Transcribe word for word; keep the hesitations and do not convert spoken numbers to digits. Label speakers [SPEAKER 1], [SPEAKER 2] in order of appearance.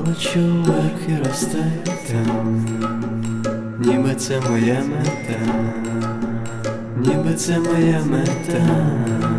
[SPEAKER 1] полечу вверх і росте там, ніби це моя мета, ніби це моя мета.